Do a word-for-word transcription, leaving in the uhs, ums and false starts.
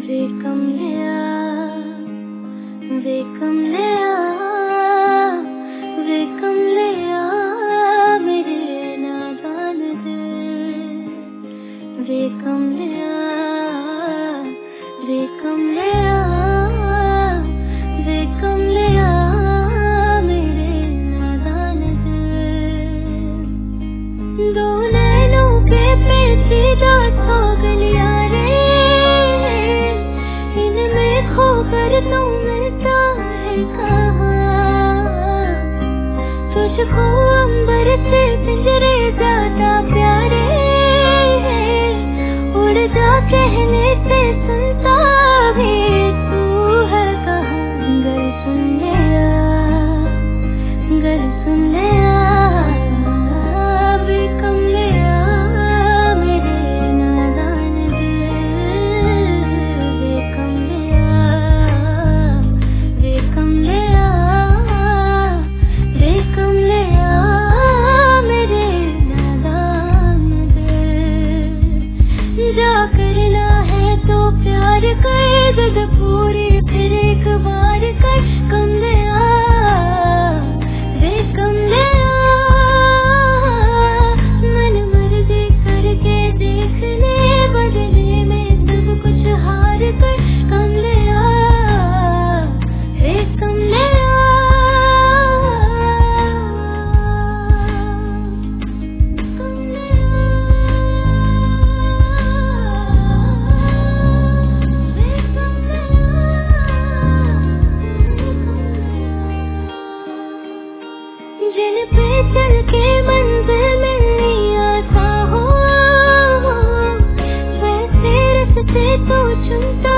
वे कमलिया वे कमलिया वे कमलिया मेरे नादान दिल वे कमलिया वे कमलिया वे कमलिया मेरे नादान दिल। दो नैनों के पेचीदा गलिया रे इनमें खोकर तू मिलता है कहाँ। तुझको अंबर से पिंजरे ज्यादा प्यारे उड़ जा कहने से सुनता भी तू है कहाँ। गर सुन लिया गर सुन लिया वे कमलिया मेरे नादान दिल वे कमलिया वे कमलिया वे कमलिया मेरे नादान दिल। जा करना है तो प्यार कर जद पूरी फिर एक बार कर कमलिया वे कमलिया। मन मर्जी करके देख ले बदले में सब कुछ हार कर कमलिया वे कमलिया जिन पे चल के मंजिल मिलनी आसा हो वैसे रास्ते तो चुनता